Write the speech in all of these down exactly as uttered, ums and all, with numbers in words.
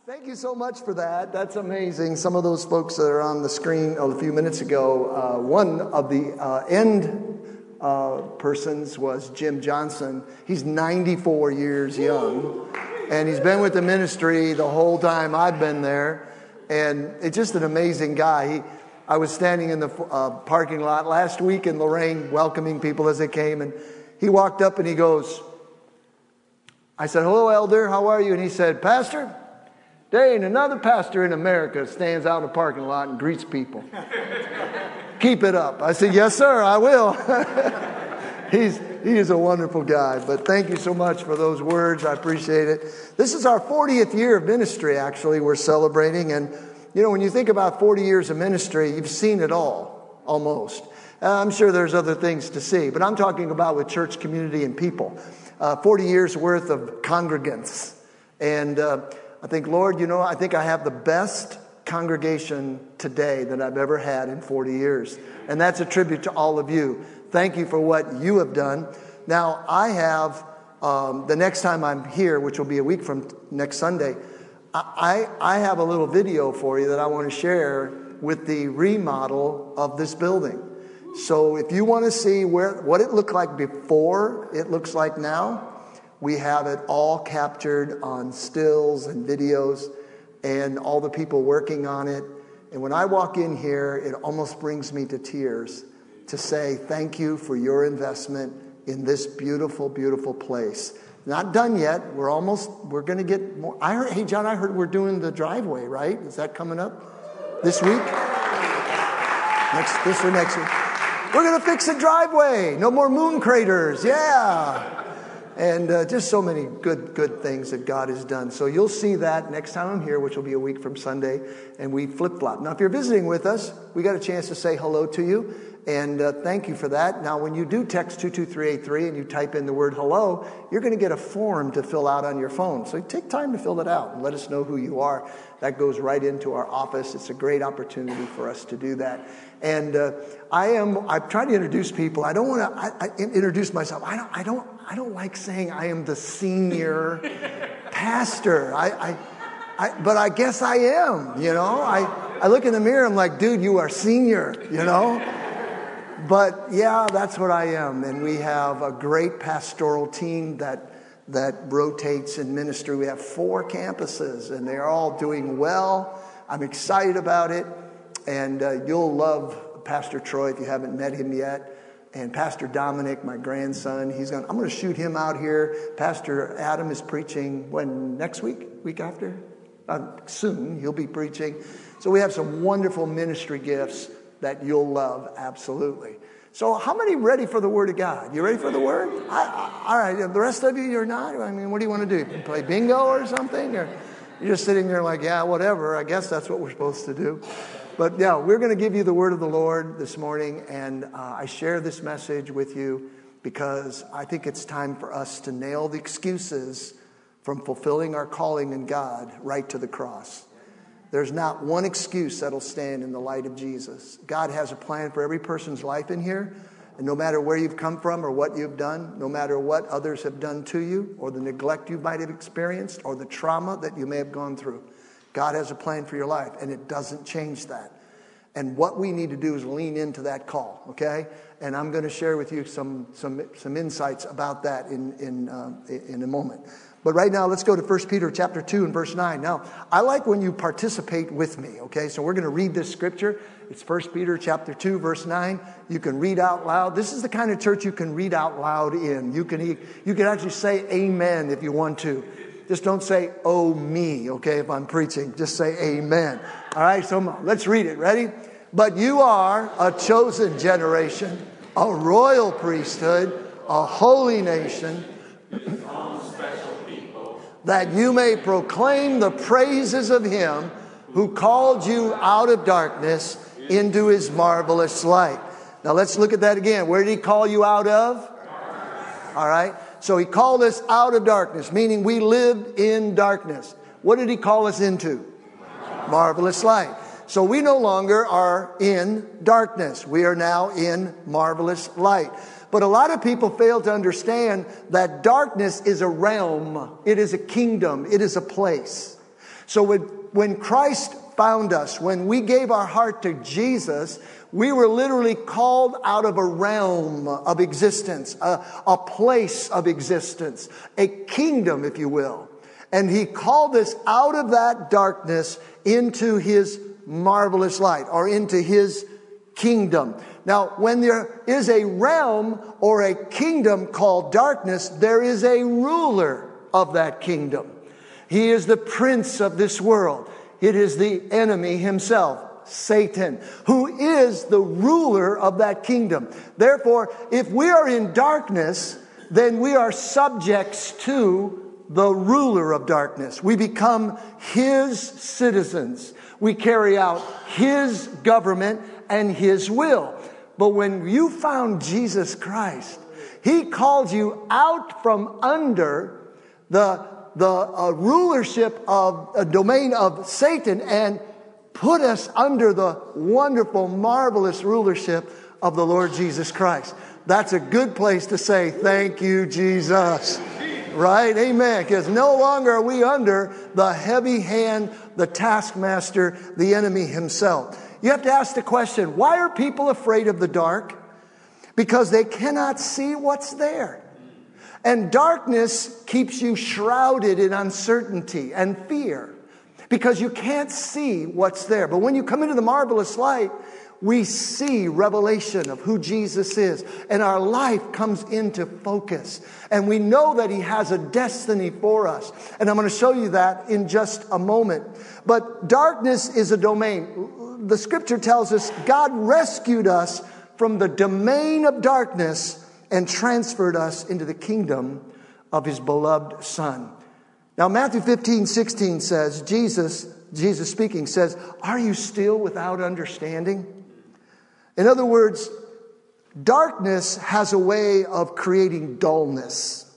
Thank you so much for that. That's amazing. Some of those folks that are on the screen a few minutes ago, uh, one of the uh, end uh, persons was Jim Johnson. He's ninety-four years young, and he's been with the ministry the whole time I've been there, and it's just an amazing guy. He, I was standing in the uh, parking lot last week in Lorraine welcoming people as they came, and he walked up and he goes, I said, "Hello, Elder, how are you?" And he said, "Pastor, there ain't another pastor in America stands out in the parking lot and greets people. Keep it up." I said, "Yes, sir, I will." He's he is a wonderful guy. But thank you so much for those words. I appreciate it. This is our fortieth year of ministry, actually, we're celebrating. And, you know, when you think about forty years of ministry, you've seen it all, almost. Uh, I'm sure there's other things to see. But I'm talking about with church community and people. Uh, forty years worth of congregants. And uh I think, Lord, you know, I think I have the best congregation today that I've ever had in forty years. And that's a tribute to all of you. Thank you for what you have done. Now, I have, um, the next time I'm here, which will be a week from next Sunday, I, I have a little video for you that I want to share with the remodel of this building. So if you want to see where what it looked like before it looks like now, we have it all captured on stills and videos and all the people working on it. And when I walk in here, it almost brings me to tears to say thank you for your investment in this beautiful, beautiful place. Not done yet. We're almost, we're going to get more. I heard, hey, John, I heard we're doing the driveway, right? Is that coming up this week? Next, this or next week? We're going to fix the driveway. No more moon craters. Yeah. And uh, just so many good, good things that God has done. So you'll see that next time I'm here, which will be a week from Sunday, and we flip-flop. Now, if you're visiting with us, we got a chance to say hello to you, and uh, thank you for that. Now, when you do text two two three eight three and you type in the word hello, you're going to get a form to fill out on your phone. So take time to fill it out and let us know who you are. That goes right into our office. It's a great opportunity for us to do that. And uh, I am, I'm trying to introduce people. I don't want to I, I introduce myself. I don't, I don't, I don't like saying I am the senior pastor. I, I, I, but I guess I am, you know. I, I look in the mirror, I'm like, dude, you are senior, you know. But yeah, that's what I am. And we have a great pastoral team that that rotates in ministry. We have four campuses, and they're all doing well. I'm excited about it. And uh, you'll love Pastor Troy if you haven't met him yet. And Pastor Dominic, my grandson, he's going. I'm going to shoot him out here. Pastor Adam is preaching when next week, week after, uh, soon he'll be preaching. So we have some wonderful ministry gifts that you'll love absolutely. So how many ready for the Word of God? You ready for the Word? I, I, all right. The rest of you, you're not. I mean, what do you want to do? Play bingo or something? Or you're just sitting there like, yeah, whatever. I guess that's what we're supposed to do. But yeah, we're going to give you the word of the Lord this morning. And uh, I share this message with you because I think it's time for us to nail the excuses from fulfilling our calling in God right to the cross. There's not one excuse that'll stand in the light of Jesus. God has a plan for every person's life in here. And no matter where you've come from or what you've done, no matter what others have done to you or the neglect you might have experienced or the trauma that you may have gone through, God has a plan for your life, and it doesn't change that. And what we need to do is lean into that call, okay? And I'm going to share with you some some some insights about that in in uh, in a moment. But right now, let's go to First Peter chapter two and verse nine. Now, I like when you participate with me, okay? So we're going to read this scripture. It's First Peter chapter two, verse nine. You can read out loud. This is the kind of church you can read out loud in. You can you can actually say amen if you want to. Just don't say, oh, me, okay, if I'm preaching. Just say amen. All right, so let's read it. Ready? But you are a chosen generation, a royal priesthood, a holy nation, that you may proclaim the praises of him who called you out of darkness into his marvelous light. Now let's look at that again. Where did he call you out of? All right. So he called us out of darkness, meaning we lived in darkness. What did he call us into? Marvelous light. So we no longer are in darkness. We are now in marvelous light. But a lot of people fail to understand that darkness is a realm. It is a kingdom. It is a place. So when, when Christ found us, when we gave our heart to Jesus, we were literally called out of a realm of existence, a, a place of existence, a kingdom, if you will. And He called us out of that darkness into His marvelous light, or into His kingdom. Now, when there is a realm or a kingdom called darkness, there is a ruler of that kingdom. He is the prince of this world. It is the enemy himself, Satan, who is the ruler of that kingdom. Therefore, if we are in darkness, then we are subjects to the ruler of darkness. We become his citizens. We carry out his government and his will. But when you found Jesus Christ, He called you out from under the, the uh, rulership of a domain of Satan and put us under the wonderful, marvelous rulership of the Lord Jesus Christ. That's a good place to say, thank you, Jesus. Right? Amen. Because no longer are we under the heavy hand, the taskmaster, the enemy himself. You have to ask the question, why are people afraid of the dark? Because they cannot see what's there. And darkness keeps you shrouded in uncertainty and fear, because you can't see what's there. But when you come into the marvelous light, we see revelation of who Jesus is. And our life comes into focus. And we know that He has a destiny for us. And I'm going to show you that in just a moment. But darkness is a domain. The scripture tells us God rescued us from the domain of darkness and transferred us into the kingdom of His beloved Son. Now, Matthew fifteen sixteen says, Jesus, Jesus speaking, says, are you still without understanding? In other words, darkness has a way of creating dullness.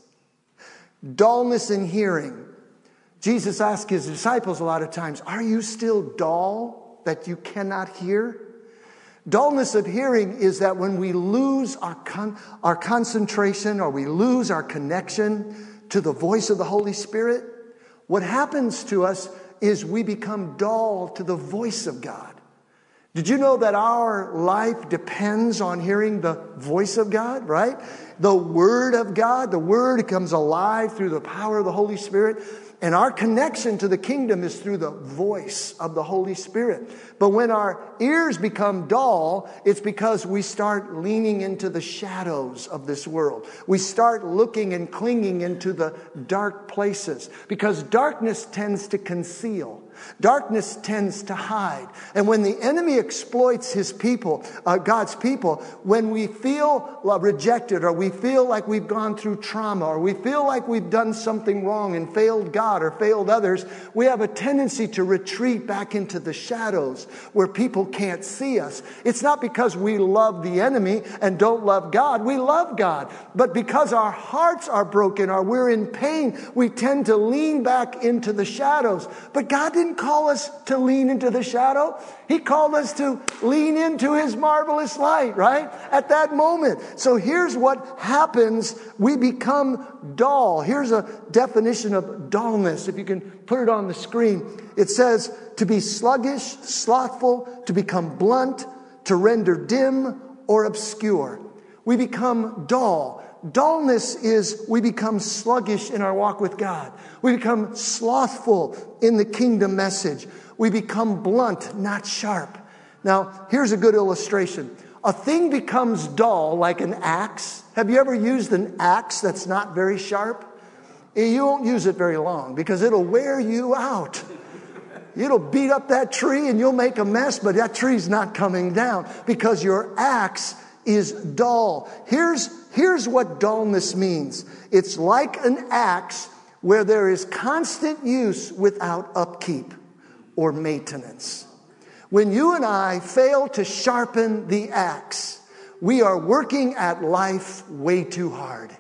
Dullness in hearing. Jesus asked His disciples a lot of times, are you still dull that you cannot hear? Dullness of hearing is that when we lose our con- our concentration, or we lose our connection to the voice of the Holy Spirit, what happens to us is we become dull to the voice of God. Did you know that our life depends on hearing the voice of God, right? The Word of God. The Word comes alive through the power of the Holy Spirit. And our connection to the kingdom is through the voice of the Holy Spirit. But when our ears become dull, it's because we start leaning into the shadows of this world. We start looking and clinging into the dark places, because darkness tends to conceal. Darkness tends to hide. And when the enemy exploits his people, uh, God's people, when we feel uh, rejected, or we feel like we've gone through trauma, or we feel like we've done something wrong and failed God or failed others, we have a tendency to retreat back into the shadows where people can't see us. It's not because we love the enemy and don't love God. We love God. But because our hearts are broken, or we're in pain, we tend to lean back into the shadows. But God didn't call us to lean into the shadow. He called us to lean into His marvelous light, right? At that moment. So here's what happens. We become dull. Here's a definition of dullness. If you can put it on the screen. It says to be sluggish, slothful, to become blunt, to render dim or obscure. We become dull. Dullness is we become sluggish in our walk with God. We become slothful in the kingdom message. We become blunt, not sharp. Now, here's a good illustration. A thing becomes dull like an axe. Have you ever used an axe that's not very sharp? You won't use it very long because it'll wear you out. It'll beat up that tree and you'll make a mess, but that tree's not coming down because your axe is dull. Here's, here's what dullness means. It's like an axe where there is constant use without upkeep or maintenance. When you and I fail to sharpen the axe, we are working at life way too hard.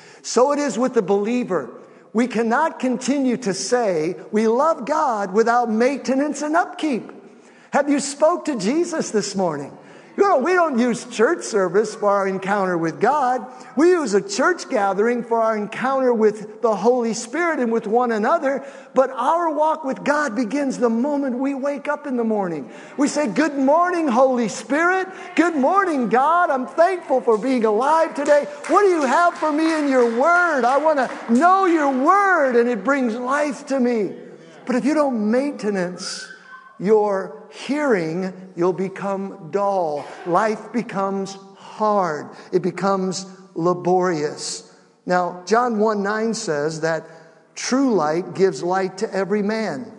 So it is with the believer. We cannot continue to say we love God without maintenance and upkeep. Have you spoke to Jesus this morning? You know, we don't use church service for our encounter with God. We use a church gathering for our encounter with the Holy Spirit and with one another. But our walk with God begins the moment we wake up in the morning. We say, good morning, Holy Spirit. Good morning, God. I'm thankful for being alive today. What do you have for me in your word? I want to know your word, and it brings life to me. But if you don't maintenance your hearing, you'll become dull. Life becomes hard. It becomes laborious. Now, John one nine says that true light gives light to every man.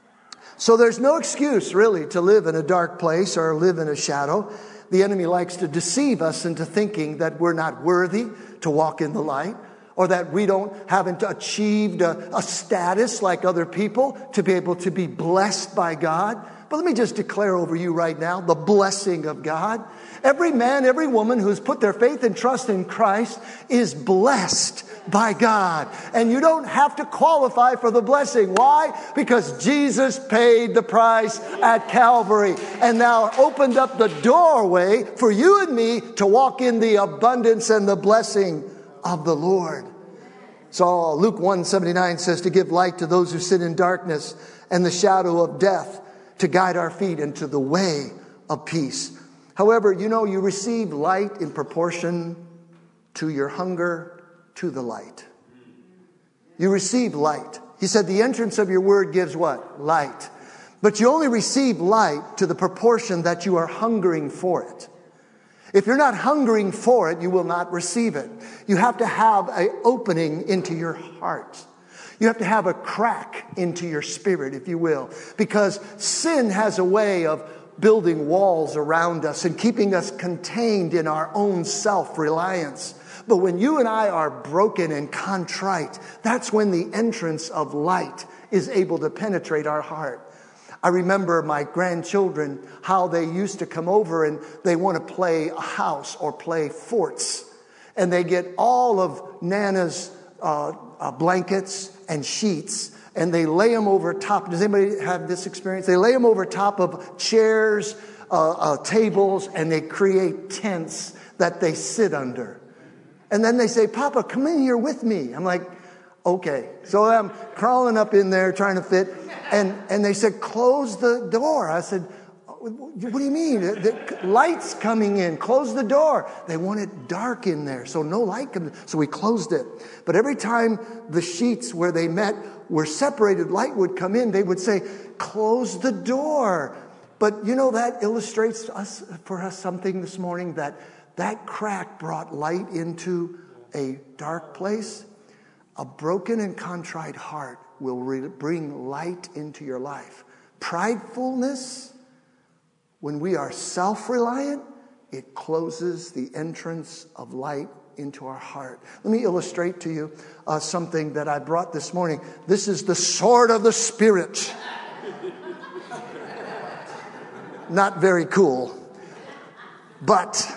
So there's no excuse, really, to live in a dark place or live in a shadow. The enemy likes to deceive us into thinking that we're not worthy to walk in the light, or that we don't haven't achieved a, a status like other people to be able to be blessed by God. But let me just declare over you right now the blessing of God. Every man, every woman who's put their faith and trust in Christ is blessed by God. And you don't have to qualify for the blessing. Why? Because Jesus paid the price at Calvary and now opened up the doorway for you and me to walk in the abundance and the blessing of the Lord. So Luke one seventy-nine says to give light to those who sit in darkness and the shadow of death, to guide our feet into the way of peace. However, you know, you receive light in proportion to your hunger to the light. You receive light. He said the entrance of your word gives what? Light. But you only receive light to the proportion that you are hungering for it. If you're not hungering for it, you will not receive it. You have to have an opening into your heart. You have to have a crack into your spirit, if you will, because sin has a way of building walls around us and keeping us contained in our own self-reliance. But when you and I are broken and contrite, that's when the entrance of light is able to penetrate our heart. I remember my grandchildren, how they used to come over and they want to play a house or play forts. And they get all of Nana's uh, uh, blankets and sheets, and they lay them over top. Does anybody have this experience? They lay them over top of chairs, uh, uh, tables, and they create tents that they sit under. And then they say, Papa, come in here with me. I'm like, okay. So I'm crawling up in there trying to fit. And, and they said, close the door. I said, what do you mean? The light's coming in. Close the door. They want it dark in there, so no light comes. So we closed it. But every time the sheets where they met were separated, light would come in. They would say, close the door. But you know, that illustrates us for us something this morning, that that crack brought light into a dark place. A broken and contrite heart will re- bring light into your life. Pridefulness, when we are self-reliant, it closes the entrance of light into our heart. Let me illustrate to you uh, something that I brought this morning. This is the sword of the Spirit. Not very cool. But,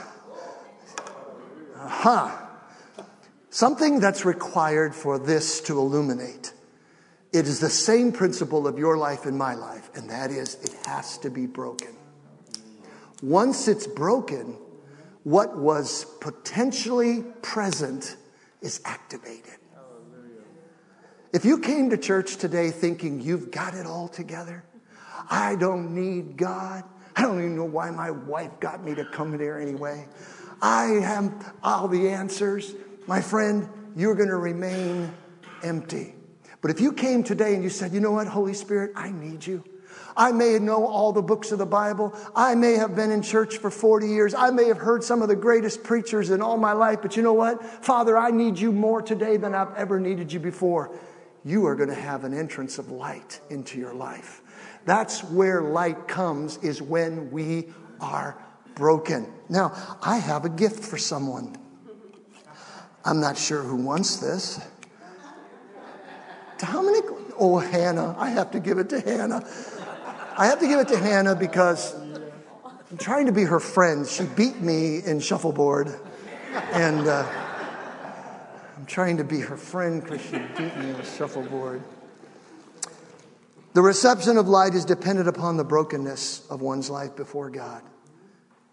huh, something that's required for this to illuminate. It is the same principle of your life and my life, and that is it has to be broken. Once it's broken, what was potentially present is activated. If you came to church today thinking you've got it all together, I don't need God. I don't even know why my wife got me to come here anyway. I have all the answers. My friend, you're going to remain empty. But if you came today and you said, you know what, Holy Spirit, I need you. I may know all the books of the Bible. I may have been in church for forty years. I may have heard some of the greatest preachers in all my life. But you know what? Father, I need you more today than I've ever needed you before. You are going to have an entrance of light into your life. That's where light comes, is when we are broken. Now, I have a gift for someone. I'm not sure who wants this. How many? Oh, Hannah. I have to give it to Hannah. I have to give it to Hannah because I'm trying to be her friend. She beat me in shuffleboard. And uh, I'm trying to be her friend because she beat me in shuffleboard. The reception of light is dependent upon the brokenness of one's life before God.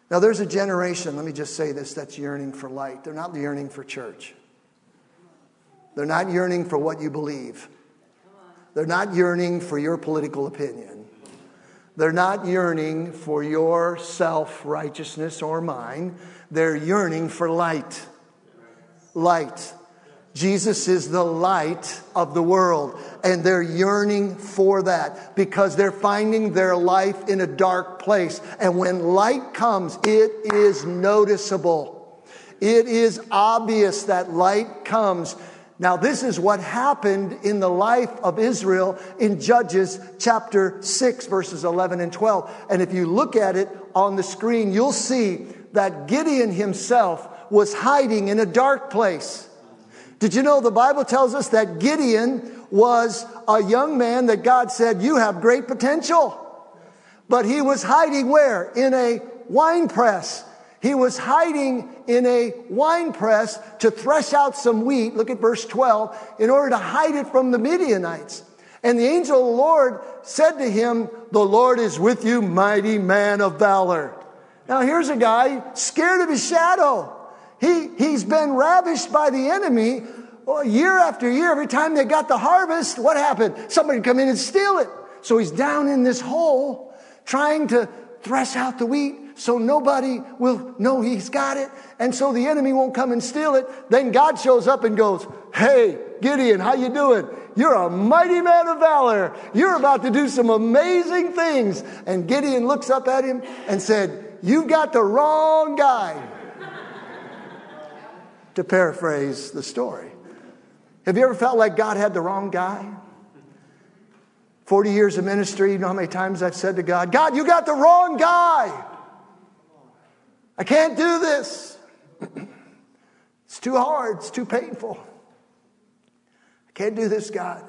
Now, there's a generation, let me just say this, that's yearning for light. They're not yearning for church. They're not yearning for what you believe. They're not yearning for your political opinion. They're not yearning for your self-righteousness or mine. They're yearning for light. Light. Jesus is the light of the world. And they're yearning for that because they're finding their life in a dark place. And when light comes, it is noticeable. It is obvious that light comes. Now, this is what happened in the life of Israel in Judges chapter six, verses eleven and twelve. And if you look at it on the screen, you'll see that Gideon himself was hiding in a dark place. Did you know the Bible tells us that Gideon was a young man that God said, you have great potential. But he was hiding where? In a wine press. He was hiding in a wine press to thresh out some wheat. Look at verse twelve. In order to hide it from the Midianites. And the angel of the Lord said to him, the Lord is with you, mighty man of valor. Now here's a guy scared of his shadow. He, he's been ravished by the enemy well, year after year. Every time they got the harvest, what happened? Somebody come in and steal it. So he's down in this hole trying to thresh out the wheat so nobody will know he's got it. And so the enemy won't come and steal it. Then God shows up and goes, hey, Gideon, how you doing? You're a mighty man of valor. You're about to do some amazing things. And Gideon looks up at him and said, you've got the wrong guy. To paraphrase the story. Have you ever felt like God had the wrong guy? forty years of ministry, you know how many times I've said to God, God, you got the wrong guy. I can't do this. It's too hard. It's too painful. I can't do this, God.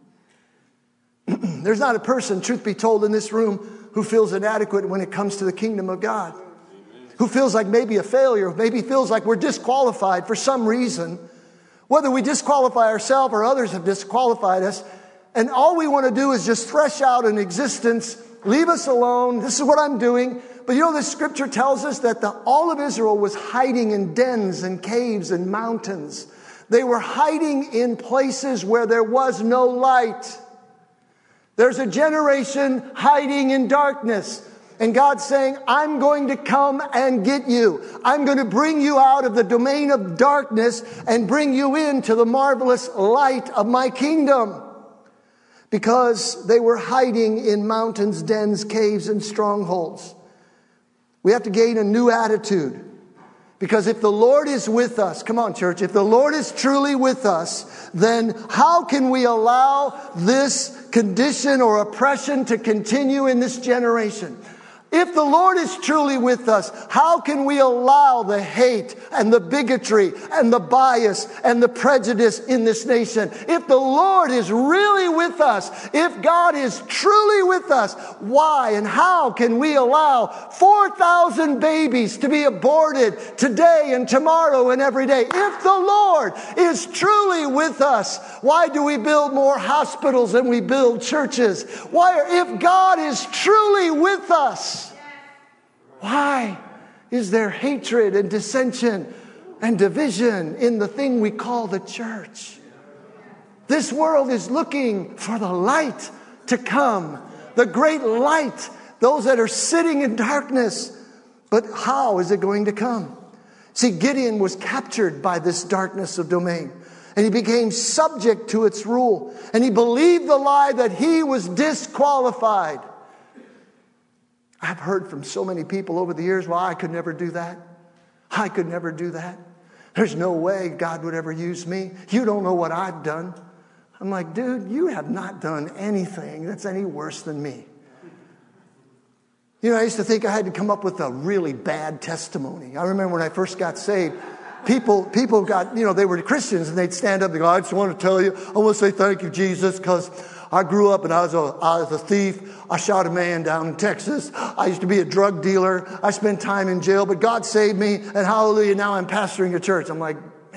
There's not a person, truth be told, in this room who feels inadequate when it comes to the kingdom of God. Who feels like maybe a failure, maybe feels like we're disqualified for some reason. Whether we disqualify ourselves or others have disqualified us. And all we want to do is just thresh out an existence, leave us alone. This is what I'm doing. But you know, the scripture tells us that the, all of Israel was hiding in dens and caves and mountains. They were hiding in places where there was no light. There's a generation hiding in darkness. And God's saying, I'm going to come and get you. I'm going to bring you out of the domain of darkness and bring you into the marvelous light of my kingdom. Because they were hiding in mountains, dens, caves, and strongholds. We have to gain a new attitude. Because if the Lord is with us, come on church, if the Lord is truly with us, then how can we allow this condition or oppression to continue in this generation? If the Lord is truly with us, how can we allow the hate and the bigotry and the bias and the prejudice in this nation? If the Lord is really with us, if God is truly with us, why and how can we allow four thousand babies to be aborted today and tomorrow and every day? If the Lord is truly with us, why do we build more hospitals than we build churches? Why, if God is truly with us, why is there hatred and dissension and division in the thing we call the church? This world is looking for the light to come. The great light. Those that are sitting in darkness. But how is it going to come? See, Gideon was captured by this darkness of domain. And he became subject to its rule. And he believed the lie that he was disqualified. I've heard from so many people over the years, well, I could never do that. I could never do that. There's no way God would ever use me. You don't know what I've done. I'm like, dude, you have not done anything that's any worse than me. You know, I used to think I had to come up with a really bad testimony. I remember when I first got saved, people people got, you know, they were Christians and they'd stand up and go, I just want to tell you, I want to say thank you, Jesus, because I grew up and I was, a, I was a thief. I shot a man down in Texas. I used to be a drug dealer. I spent time in jail, but God saved me. And hallelujah, now I'm pastoring a church. I'm like,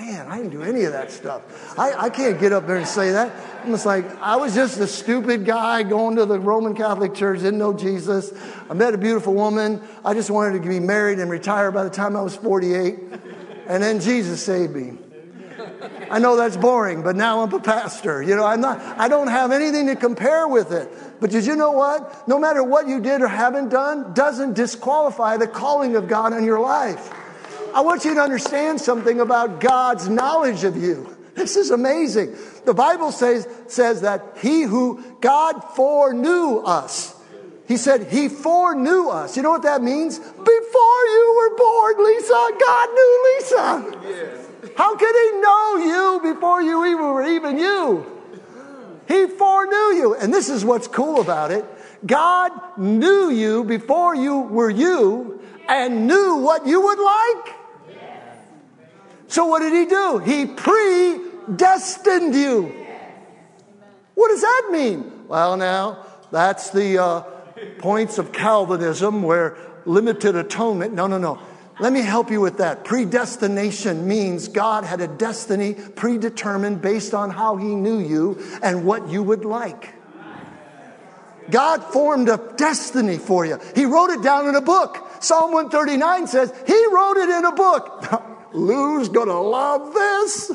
Man, I didn't do any of that stuff. I, I can't get up there and say that. I'm just like, I was just a stupid guy going to the Roman Catholic Church, didn't know Jesus. I met a beautiful woman. I just wanted to be married and retire by the time I was forty-eight. And then Jesus saved me. I know that's boring, but now I'm a pastor. You know, I'm not, I don't have anything to compare with it. But did you know what? No matter what you did or haven't done, doesn't disqualify the calling of God on your life. I want you to understand something about God's knowledge of you. This is amazing. The Bible says, says that he who God foreknew us. He said he foreknew us. You know what that means? Before you were born, Lisa, God knew Lisa. Yes. How could he know you before you even were even you? He foreknew you. And this is what's cool about it. God knew you before you were you and knew what you would like. So what did he do? He predestined you. What does that mean? Well, now, that's the uh, points of Calvinism where limited atonement. No, no, no. Let me help you with that. Predestination means God had a destiny predetermined based on how he knew you and what you would like. God formed a destiny for you. He wrote it down in a book. Psalm one thirty-nine says he wrote it in a book. Lou's going to love this.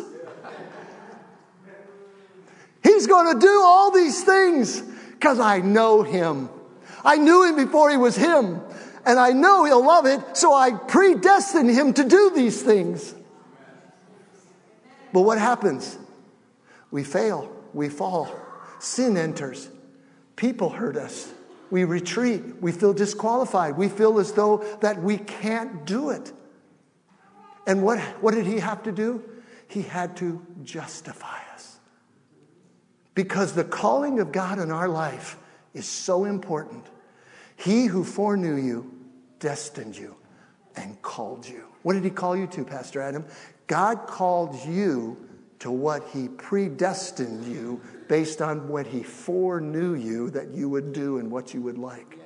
He's going to do all these things because I know him. I knew him before he was him. And I know he'll love it, so I predestined him to do these things. But what happens? We fail. We fall. Sin enters. People hurt us. We retreat. We feel disqualified. We feel as though that we can't do it. And what, what did he have to do? He had to justify us. Because the calling of God in our life is so important. He who foreknew you destined you and called you. What did he call you to, Pastor Adam? God called you to what he predestined you based on what he foreknew you that you would do and what you would like.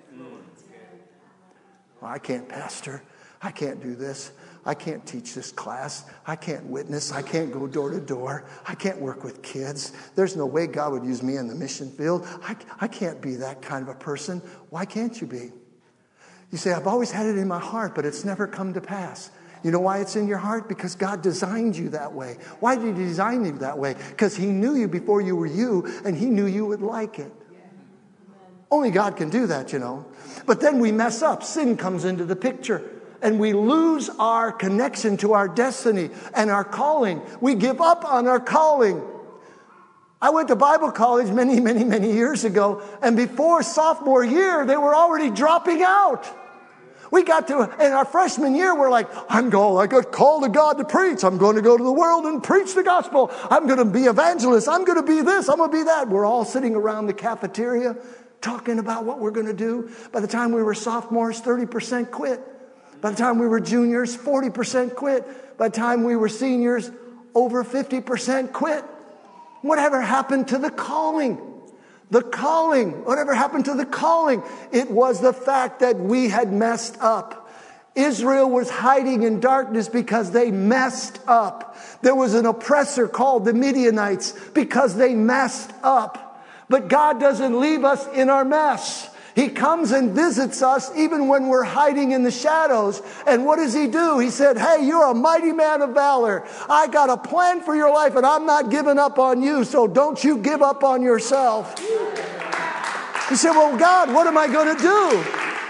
Well, I can't pastor. I can't do this. I can't teach this class. I can't witness. I can't go door to door. I can't work with kids. There's no way God would use me in the mission field. I, I can't be that kind of a person. Why can't you be? You say, I've always had it in my heart, but it's never come to pass. You know why it's in your heart? Because God designed you that way. Why did he design you that way? Because he knew you before you were you, and he knew you would like it. Only God can do that, you know. But then we mess up. Sin comes into the picture. And we lose our connection to our destiny and our calling. We give up on our calling. I went to Bible college many, many, many years ago. And before sophomore year, they were already dropping out. We got to, in our freshman year, we're like, I'm going, I got called to God to preach. I'm going to go to the world and preach the gospel. I'm going to be evangelist. I'm going to be this. I'm going to be that. We're all sitting around the cafeteria talking about what we're going to do. By the time we were sophomores, thirty percent quit. By the time we were juniors, forty percent quit. By the time we were seniors, over fifty percent quit. Whatever happened to the calling? The calling. Whatever happened to the calling? It was the fact that we had messed up. Israel was hiding in darkness because they messed up. There was an oppressor called the Midianites because they messed up. But God doesn't leave us in our mess. He comes and visits us even when we're hiding in the shadows. And what does he do? He said, hey, you're a mighty man of valor. I got a plan for your life and I'm not giving up on you. So don't you give up on yourself. He said, well, God, what am I going to do?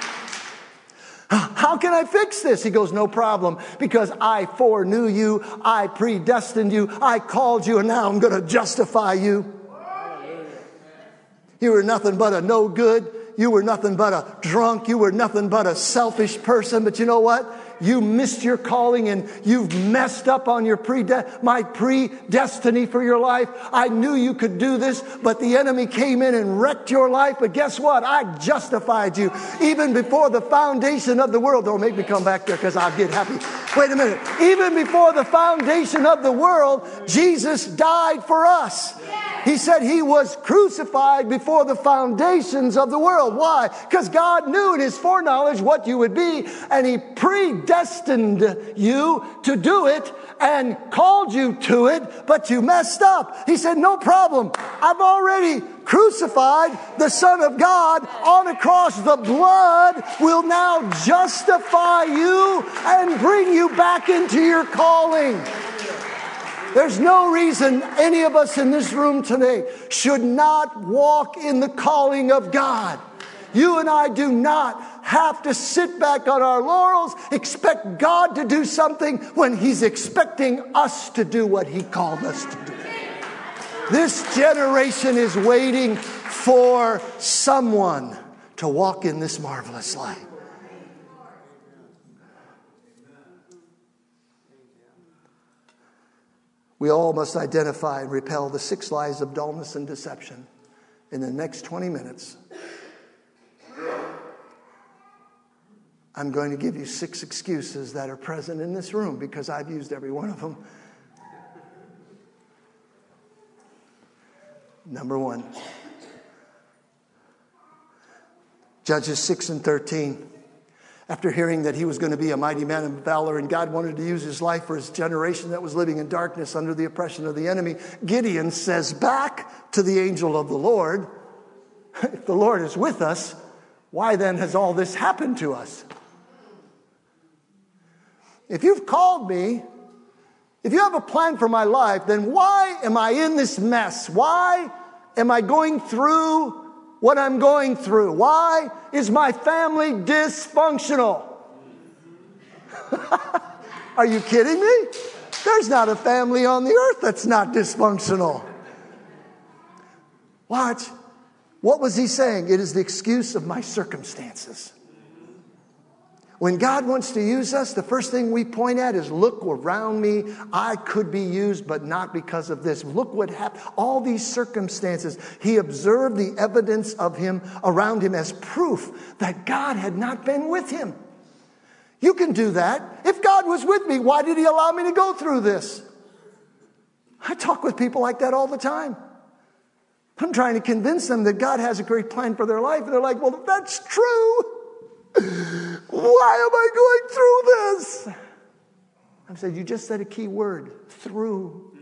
How can I fix this? He goes, no problem. Because I foreknew you. I predestined you. I called you. And now I'm going to justify you. You were nothing but a no good. You were nothing but a drunk. You were nothing but a selfish person. But you know what? You missed your calling and you've messed up on your prede- my predestiny for your life. I knew you could do this, but the enemy came in and wrecked your life. But guess what? I justified you even before the foundation of the world. Don't make me come back there because I'll get happy. Wait a minute. Even before the foundation of the world, Jesus died for us. He said he was crucified before the foundations of the world. Why? Because God knew in his foreknowledge what you would be, and he predestined you to do it and called you to it, but you messed up. He said, no problem. I've already crucified the Son of God on a cross. The blood will now justify you and bring you back into your calling. There's no reason any of us in this room today should not walk in the calling of God. You and I do not have to sit back on our laurels, expect God to do something when he's expecting us to do what he called us to do. This generation is waiting for someone to walk in this marvelous light. We all must identify and repel the six lies of dullness and deception. In the next twenty minutes, I'm going to give you six excuses that are present in this room because I've used every one of them. Number one, Judges six and thirteen. After hearing that he was going to be a mighty man of valor and God wanted to use his life for his generation that was living in darkness under the oppression of the enemy, Gideon says back to the angel of the Lord, if the Lord is with us, why then has all this happened to us? If you've called me, if you have a plan for my life, then why am I in this mess? Why am I going through what I'm going through? Why is my family dysfunctional? Are you kidding me? There's not a family on the earth that's not dysfunctional. Watch. What was he saying? It is the excuse of my circumstances. When God wants to use us, the first thing we point at is, look around me. I could be used, but not because of this. Look what happened. All these circumstances. He observed the evidence of him around him as proof that God had not been with him. You can do that. If God was with me, why did he allow me to go through this? I talk with people like that all the time. I'm trying to convince them that God has a great plan for their life. And they're like, well, if that's true, why am I going through this? I said, you just said a key word, through.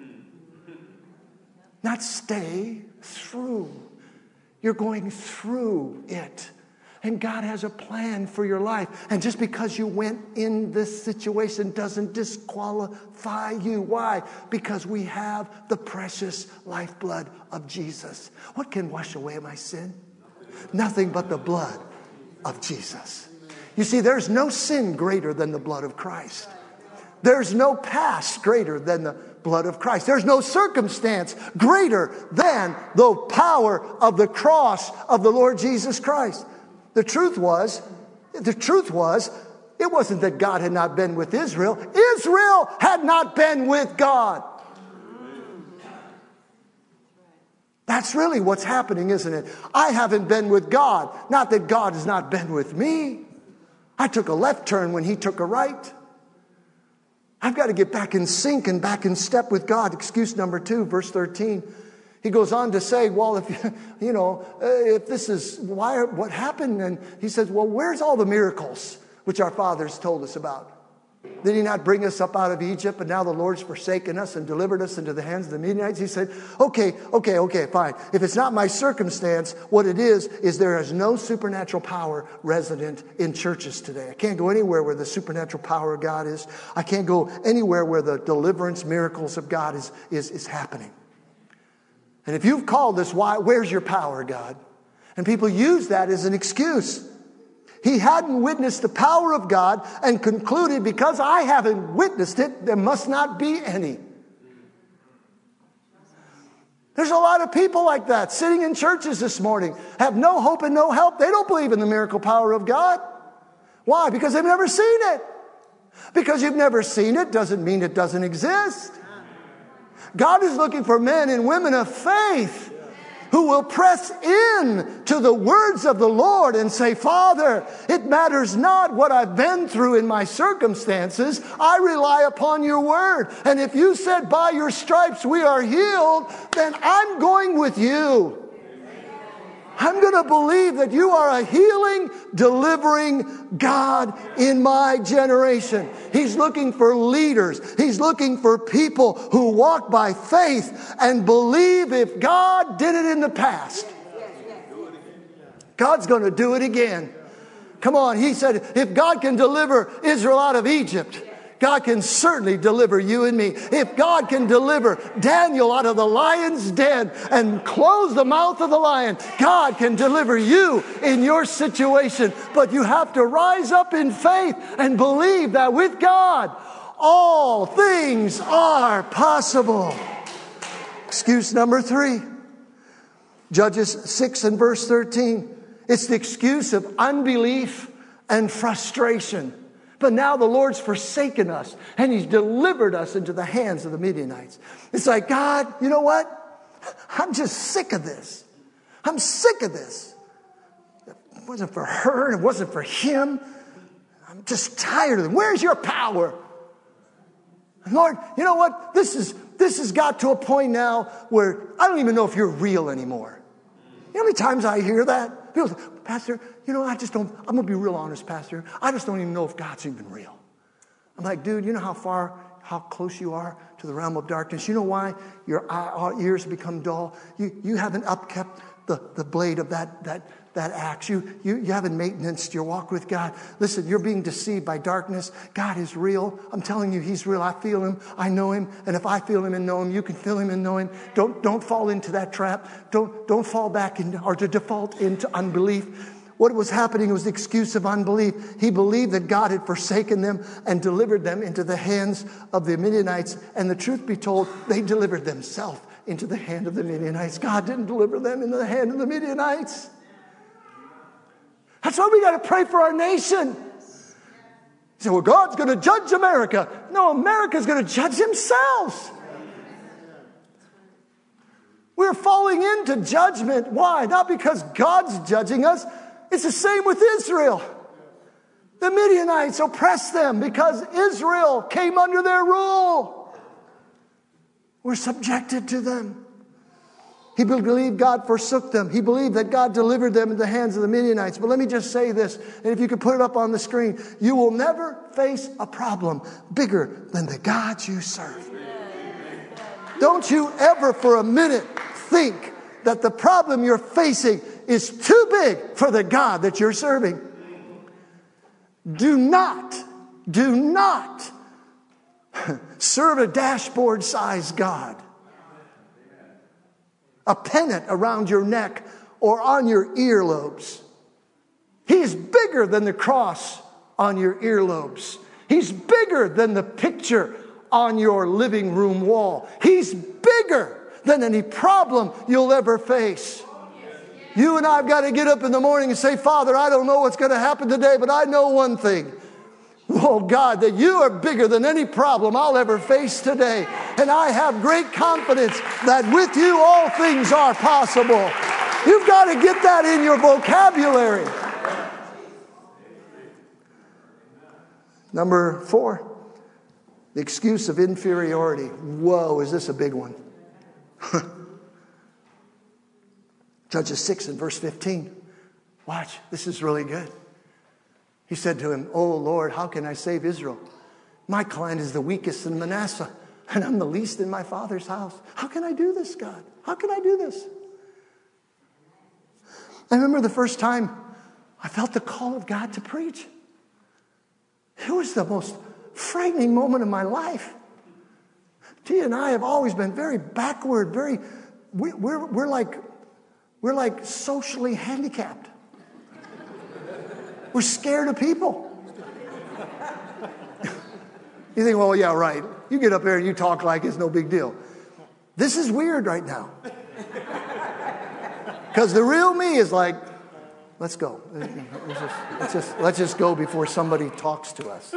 Not stay, through. You're going through it. And God has a plan for your life. And just because you went in this situation doesn't disqualify you. Why? Because we have the precious lifeblood of Jesus. What can wash away my sin? Nothing but the blood of Jesus. You see, there's no sin greater than the blood of Christ. There's no past greater than the blood of Christ. There's no circumstance greater than the power of the cross of the Lord Jesus Christ. The truth was, the truth was, it wasn't that God had not been with Israel. Israel had not been with God. That's really what's happening, isn't it? I haven't been with God. Not that God has not been with me. I took a left turn when he took a right. I've got to get back in sync and back in step with God. Excuse number two, verse thirteen. He goes on to say, well, if, you know, if this is why, what happened? And he says, well, where's all the miracles which our fathers told us about? Did he not bring us up out of Egypt? And now the Lord's forsaken us and delivered us into the hands of the Midianites. He said, okay, okay, okay, fine. If it's not my circumstance, what it is, is there is no supernatural power resident in churches today. I can't go anywhere where the supernatural power of God is. I can't go anywhere where the deliverance miracles of God is, is, is happening. And if you've called this, why, where's your power, God? And people use that as an excuse. He hadn't witnessed the power of God and concluded, because I haven't witnessed it, there must not be any. There's a lot of people like that sitting in churches this morning, have no hope and no help. They don't believe in the miracle power of God. Why? Because they've never seen it. Because you've never seen it doesn't mean it doesn't exist. God is looking for men and women of faith who will press in to the words of the Lord and say, Father, it matters not what I've been through in my circumstances. I rely upon your word. And if you said by your stripes we are healed, then I'm going with you. I'm going to believe that you are a healing, delivering God in my generation. He's looking for leaders. He's looking for people who walk by faith and believe if God did it in the past, God's going to do it again. Come on, he said, if God can deliver Israel out of Egypt, God can certainly deliver you and me. If God can deliver Daniel out of the lion's den and close the mouth of the lion, God can deliver you in your situation. But you have to rise up in faith and believe that with God, all things are possible. Excuse number three. Judges six and verse thirteen. It's the excuse of unbelief and frustration. But now the Lord's forsaken us and He's delivered us into the hands of the Midianites. It's like, God, you know what? I'm just sick of this. I'm sick of this. It wasn't for her. It wasn't for him. I'm just tired of it. Where's your power? And Lord, you know what? This is this has got to a point now where I don't even know if you're real anymore. You know how many times I hear that? People say, Pastor, you know, I just don't, I'm going to be real honest, Pastor. I just don't even know if God's even real. I'm like, dude, you know how far, how close you are to the realm of darkness? You know why your eye, ears become dull? You you haven't upkept the, the blade of that, that, that axe. You, you, you haven't maintenanced your walk with God. Listen, you're being deceived by darkness. God is real. I'm telling you, He's real. I feel Him. I know Him. And if I feel Him and know Him, you can feel Him and know Him. Don't, don't fall into that trap. Don't, don't fall back into, or to default into unbelief. What was happening was the excuse of unbelief. He believed that God had forsaken them and delivered them into the hands of the Midianites. And the truth be told, they delivered themselves into the hand of the Midianites. God didn't deliver them into the hand of the Midianites. That's why we got to pray for our nation. You say, well, God's going to judge America. No, America's going to judge themselves. We're falling into judgment. Why? Not because God's judging us. It's the same with Israel. The Midianites oppressed them because Israel came under their rule. We're subjected to them. He believed God forsook them. He believed that God delivered them into the hands of the Midianites. But let me just say this, and if you could put it up on the screen, you will never face a problem bigger than the God you serve. Don't you ever for a minute think that the problem you're facing is too big for the God that you're serving. Do not, do not serve a dashboard-sized God. A pennant around your neck or on your earlobes. He's bigger than the cross on your earlobes. He's bigger than the picture on your living room wall. He's bigger than any problem you'll ever face. You and I have got to get up in the morning and say, Father, I don't know what's going to happen today, but I know one thing. Oh, God, that you are bigger than any problem I'll ever face today. And I have great confidence that with you all things are possible. You've got to get that in your vocabulary. Number four, the excuse of inferiority. Whoa, is this a big one? Judges six and verse fifteen. Watch, this is really good. He said to him, oh Lord, how can I save Israel? My clan is the weakest in Manasseh, and I'm the least in my father's house. How can I do this, God? How can I do this? I remember the first time I felt the call of God to preach. It was the most frightening moment of my life. Tia and I have always been very backward, very, we, we're, we're like, we're like socially handicapped. We're scared of people. You think, well, yeah, right. You get up there and you talk like it's no big deal. This is weird right now. Because the real me is like, let's go. Let's just, let's, just, let's just go before somebody talks to us.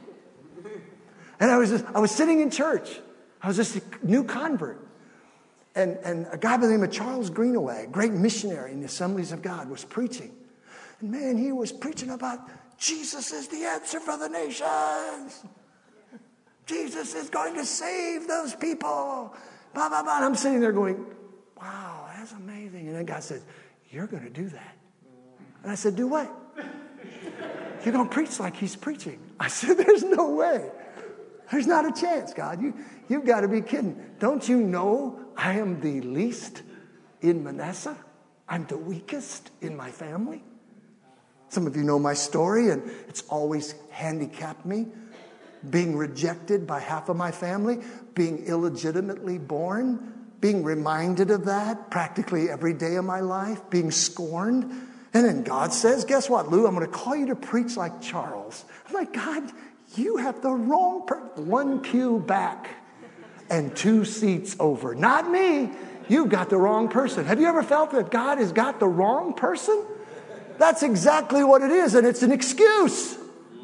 And I was just, I was sitting in church. I was just a new convert. And, and a guy by the name of Charles Greenaway, a great missionary in the Assemblies of God, was preaching. And man, he was preaching about Jesus is the answer for the nations. Jesus is going to save those people. Blah, blah, blah. And I'm sitting there going, wow, that's amazing. And then God says, you're going to do that. And I said, do what? You're going to preach like he's preaching. I said, there's no way. There's not a chance, God. You, you've got to be kidding. Don't you know I am the least in Manasseh? I'm the weakest in my family. Some of you know my story, and it's always handicapped me. Being rejected by half of my family, being illegitimately born, being reminded of that practically every day of my life, being scorned. And then God says, guess what, Lou? I'm going to call you to preach like Charles. I'm like, God, you have the wrong person. One pew back and two seats over. Not me. You got the wrong person. Have you ever felt that God has got the wrong person? That's exactly what it is, and it's an excuse.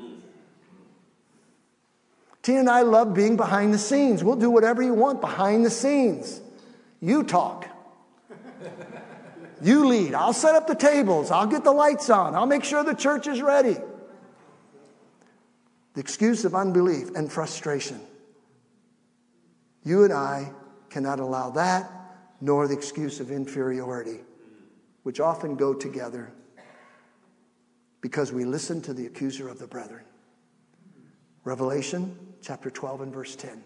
Tina and I love being behind the scenes. We'll do whatever you want behind the scenes. You talk. You lead. I'll set up the tables. I'll get the lights on. I'll make sure the church is ready. The excuse of unbelief and frustration. You and I cannot allow that, nor the excuse of inferiority, which often go together because we listen to the accuser of the brethren. Revelation chapter twelve and verse ten.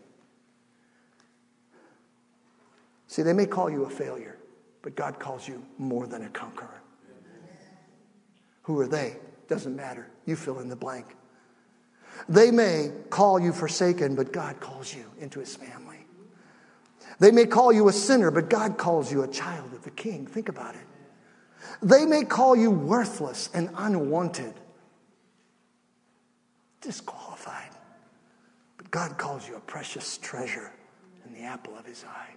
See, they may call you a failure, but God calls you more than a conqueror. Who are they? Doesn't matter. You fill in the blank. They may call you forsaken, but God calls you into his family. They may call you a sinner, but God calls you a child of the King. Think about it. They may call you worthless and unwanted, disqualified, but God calls you a precious treasure and the apple of his eye.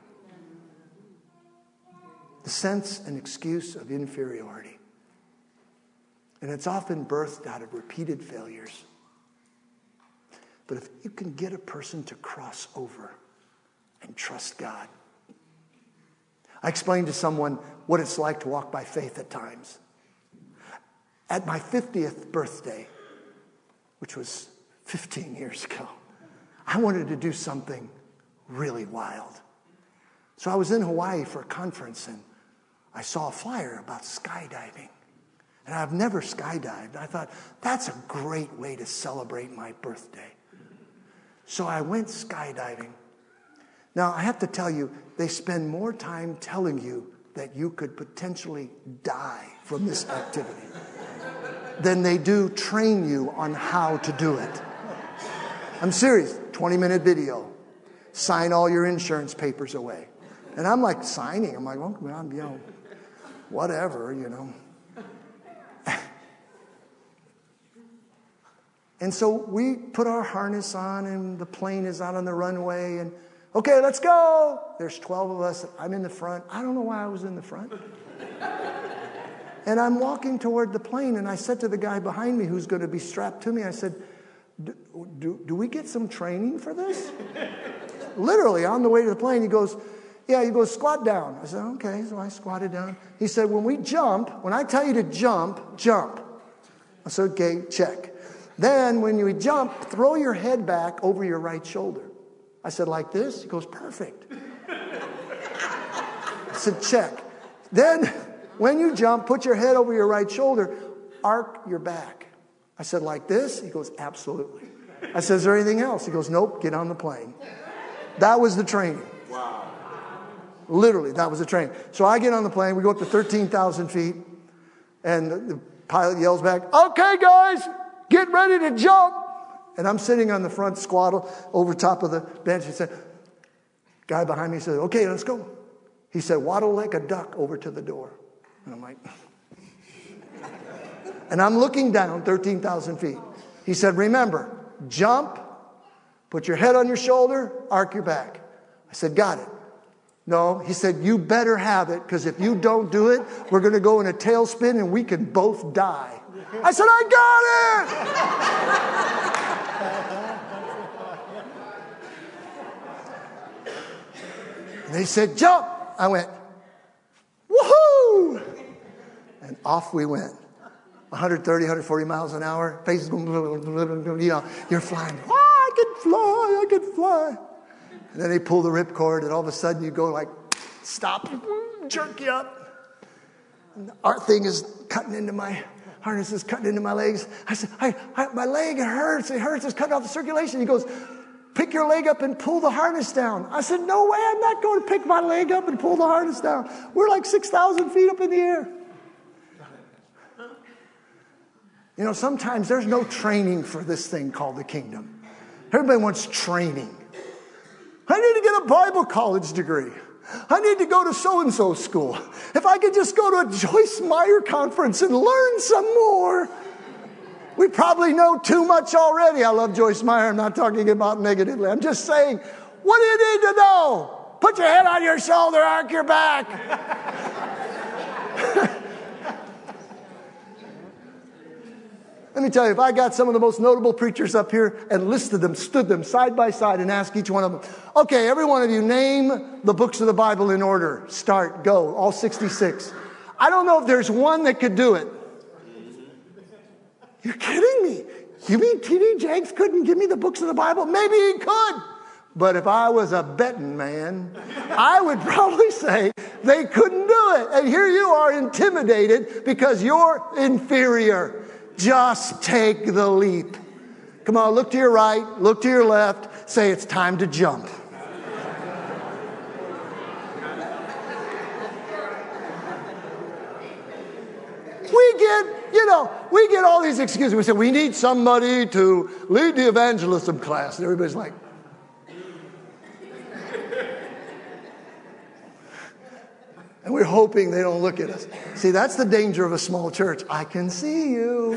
The sense and excuse of inferiority. And it's often birthed out of repeated failures. But if you can get a person to cross over and trust God. I explained to someone what it's like to walk by faith at times. At my fiftieth birthday, which was fifteen years ago, I wanted to do something really wild. So I was in Hawaii for a conference, and I saw a flyer about skydiving. And I've never skydived. I thought, that's a great way to celebrate my birthday. So I went skydiving. Now, I have to tell you, they spend more time telling you that you could potentially die from this activity than they do train you on how to do it. I'm serious. twenty-minute video. Sign all your insurance papers away. And I'm like signing. I'm like, oh, well, you know, whatever, you know. And so we put our harness on, and the plane is out on the runway, and okay, let's go. There's twelve of us. I'm in the front. I don't know why I was in the front. And I'm walking toward the plane, and I said to the guy behind me who's going to be strapped to me, I said, do, do, do we get some training for this? Literally, on the way to the plane, he goes, yeah, he goes, squat down. I said, okay, so I squatted down. He said, when we jump, when I tell you to jump, jump. I said, okay, check. Then when you jump, throw your head back over your right shoulder. I said, like this? He goes, perfect. I said, check. Then when you jump, put your head over your right shoulder, arc your back. I said, like this? He goes, absolutely. I said, is there anything else? He goes, nope, get on the plane. That was the training. Wow. Literally, that was the training. So I get on the plane. We go up to thirteen thousand feet. And the pilot yells back, okay, guys, get ready to jump. And I'm sitting on the front squattle over top of the bench. He said, guy behind me said, okay, let's go. He said, waddle like a duck over to the door. And I'm like, and I'm looking down thirteen thousand feet. He said, remember, jump, put your head on your shoulder, arc your back. I said, got it. No, he said, you better have it, because if you don't do it, we're going to go in a tailspin and we can both die. I said, I got it! And they said, jump! I went, woohoo! And off we went. one thirty, one forty miles an hour. Faces going, you know, you're flying. Oh, I can fly, I can fly. And then they pull the ripcord, and all of a sudden you go like, stop, jerk you up. And our thing is cutting into my, harness is cutting into my legs. I said, I, I, my leg hurts, it hurts, it's cutting off the circulation. He goes, pick your leg up and pull the harness down. I said, no way, I'm not going to pick my leg up and pull the harness down. We're like six thousand feet up in the air. You know, sometimes there's no training for this thing called the kingdom. Everybody wants training. I need to get a Bible college degree. I need to go to so-and-so school. If I could just go to a Joyce Meyer conference and learn some more. We probably know too much already. I love Joyce Meyer. I'm not talking about negatively. I'm just saying, what do you need to know? Put your head on your shoulder, arc your back. Let me tell you, if I got some of the most notable preachers up here and listed them, stood them side by side and asked each one of them, okay, every one of you, name the books of the Bible in order. Start, go, all sixty-six. I don't know if there's one that could do it. You're kidding me. You mean T D Jakes couldn't give me the books of the Bible? Maybe he could. But if I was a betting man, I would probably say they couldn't do it. And here you are intimidated because you're inferior. Just take the leap. Come on, look to your right, look to your left, say it's time to jump. We get, you know, we get all these excuses. We say, we need somebody to lead the evangelism class. And everybody's like, and we're hoping they don't look at us. See, that's the danger of a small church. I can see you.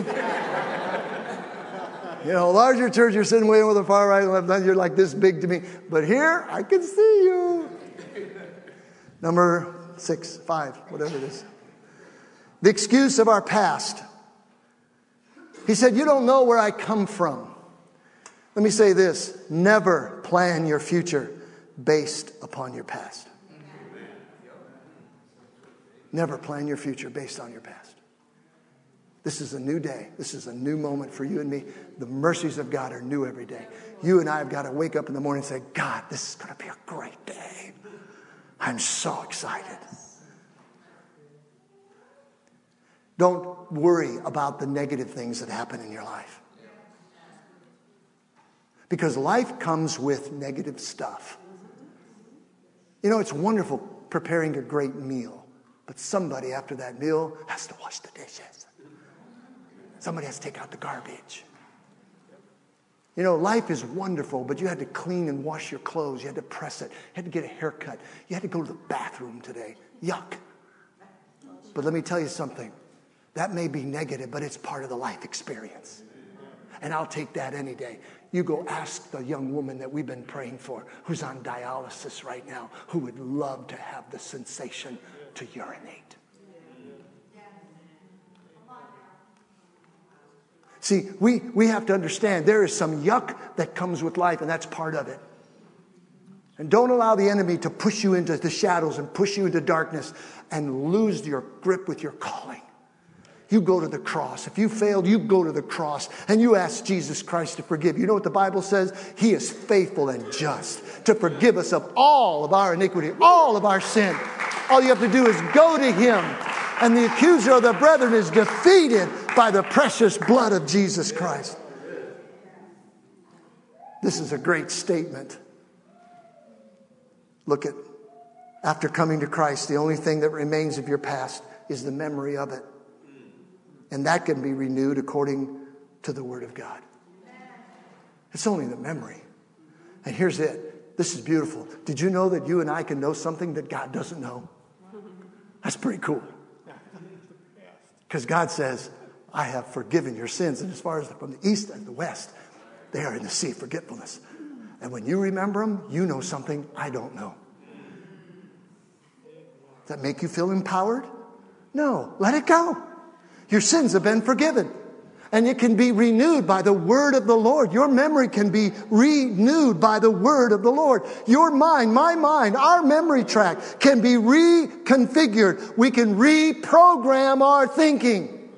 You know, a larger church, you're sitting way over the far right and left, and you're like this big to me. But here, I can see you. Number six, five, whatever it is. The excuse of our past. He said, you don't know where I come from. Let me say this. Never plan your future based upon your past. Never plan your future based on your past. This is a new day. This is a new moment for you and me. The mercies of God are new every day. You and I have got to wake up in the morning and say, God, this is going to be a great day. I'm so excited. Don't worry about the negative things that happen in your life. Because life comes with negative stuff. You know, it's wonderful preparing a great meal. But somebody after that meal has to wash the dishes. Somebody has to take out the garbage. You know, life is wonderful, but you had to clean and wash your clothes. You had to press it. You had to get a haircut. You had to go to the bathroom today. Yuck. But let me tell you something. That may be negative, but it's part of the life experience. And I'll take that any day. You go ask the young woman that we've been praying for, who's on dialysis right now, who would love to have the sensation to urinate. See, we, we have to understand there is some yuck that comes with life, and that's part of it. And don't allow the enemy to push you into the shadows and push you into darkness and lose your grip with your calling. You go to the cross. If you failed, you go to the cross and you ask Jesus Christ to forgive. You know what the Bible says? He is faithful and just to forgive us of all of our iniquity, all of our sin. All you have to do is go to Him. And the accuser of the brethren is defeated by the precious blood of Jesus Christ. This is a great statement. Look at, after coming to Christ, the only thing that remains of your past is the memory of it. And that can be renewed according to the Word of God. It's only the memory. And here's it. This is beautiful. Did you know that you and I can know something that God doesn't know? That's pretty cool. Because God says, I have forgiven your sins. And as far as from the east and the west, they are in the sea of forgetfulness. And when you remember them, you know something I don't know. Does that make you feel empowered? No. Let it go. Your sins have been forgiven. And it can be renewed by the word of the Lord. Your memory can be renewed by the word of the Lord. Your mind, my mind, our memory track can be reconfigured. We can reprogram our thinking.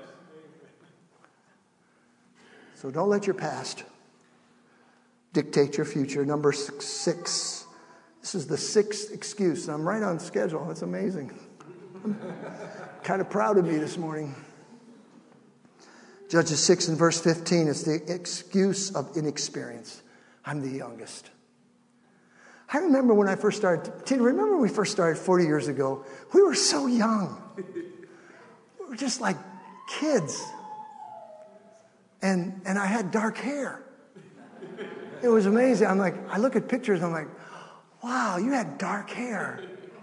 So don't let your past dictate your future. Number six. This is the sixth excuse. I'm right on schedule. That's amazing. I'm kind of proud of me this morning. Judges six and verse fifteen is the excuse of inexperience. I'm the youngest. I remember when I first started, Tina, remember when we first started forty years ago? We were so young. We were just like kids. And, and I had dark hair. It was amazing. I'm like, I look at pictures, I'm like, wow, you had dark hair.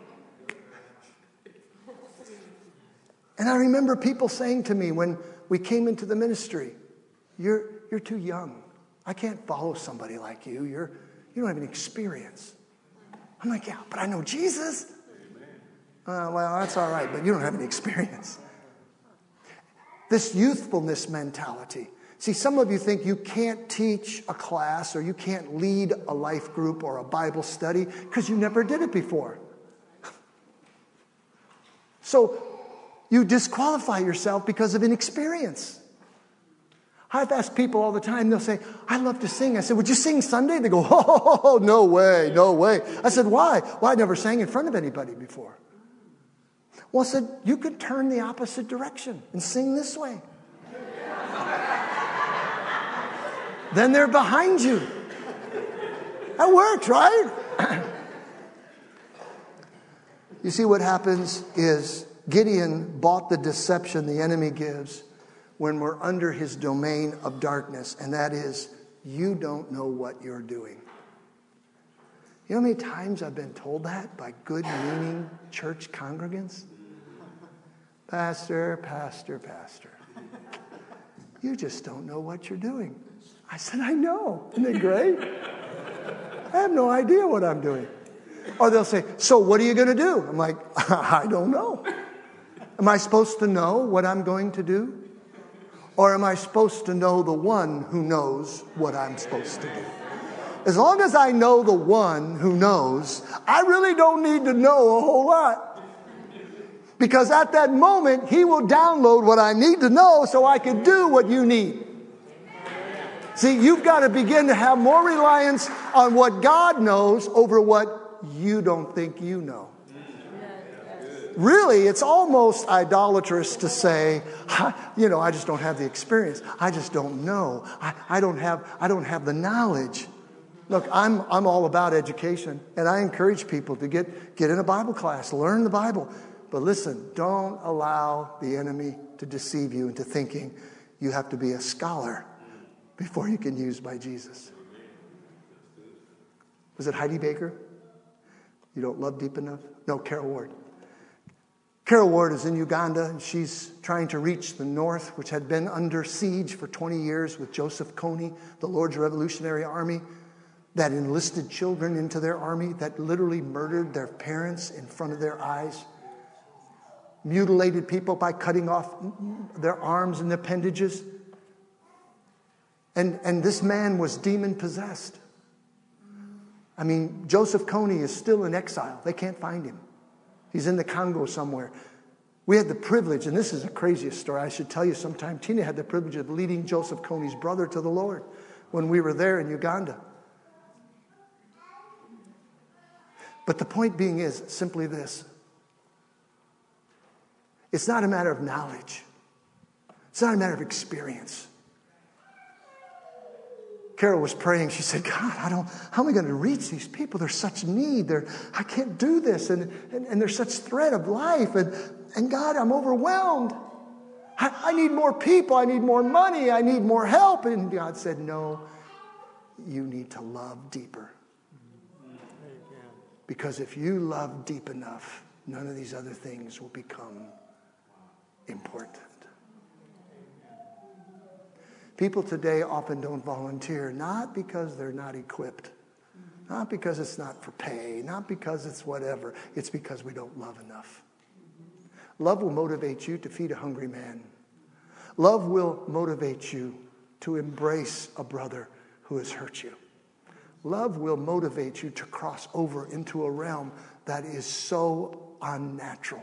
And I remember people saying to me when we came into the ministry, you're, you're too young. I can't follow somebody like you. You're, you don't have any experience. I'm like, yeah, but I know Jesus. Uh, well, that's all right, but you don't have any experience. This youthfulness mentality. See, some of you think you can't teach a class or you can't lead a life group or a Bible study because you never did it before. So you disqualify yourself because of inexperience. I've asked people all the time, they'll say, I love to sing. I said, would you sing Sunday? They go, oh, no way, no way. I said, why? Well, I never sang in front of anybody before. Well, I said, you could turn the opposite direction and sing this way. Then they're behind you. That works, right? You see, what happens is Gideon bought the deception the enemy gives when we're under his domain of darkness, and that is, you don't know what you're doing. You know how many times I've been told that by good-meaning church congregants? Pastor, pastor, pastor. You just don't know what you're doing. I said, I know. Isn't it great? I have no idea what I'm doing. Or they'll say, so what are you going to do? I'm like, I don't know. Am I supposed to know what I'm going to do? Or am I supposed to know the one who knows what I'm supposed to do? As long as I know the one who knows, I really don't need to know a whole lot. Because at that moment, he will download what I need to know so I can do what you need. See, you've got to begin to have more reliance on what God knows over what you don't think you know. Really, it's almost idolatrous to say, you know, I just don't have the experience. I just don't know. I, I don't have I don't have the knowledge. Look, I'm I'm all about education, and I encourage people to get, get in a Bible class, learn the Bible. But listen, don't allow the enemy to deceive you into thinking you have to be a scholar before you can use by Jesus. Was it Heidi Baker? You don't love deep enough? No, Carol Ward. Carol Ward is in Uganda, and she's trying to reach the north, which had been under siege for twenty years with Joseph Kony, the Lord's Revolutionary Army, that enlisted children into their army, that literally murdered their parents in front of their eyes, mutilated people by cutting off their arms and appendages. And, and this man was demon-possessed. I mean, Joseph Kony is still in exile. They can't find him. He's in the Congo somewhere. We had the privilege, and this is the craziest story I should tell you sometime. Tina had the privilege of leading Joseph Kony's brother to the Lord when we were there in Uganda. But the point being is simply this. It's not a matter of knowledge. It's not a matter of experience. Carol was praying. She said, God, I don't, how am I going to reach these people? There's such need. They're, I can't do this. And, and, and there's such threat of life. And, and God, I'm overwhelmed. I, I need more people. I need more money. I need more help. And God said, no, you need to love deeper. Because if you love deep enough, none of these other things will become important. People today often don't volunteer, not because they're not equipped, not because it's not for pay, not because it's whatever. It's because we don't love enough. Love will motivate you to feed a hungry man. Love will motivate you to embrace a brother who has hurt you. Love will motivate you to cross over into a realm that is so unnatural.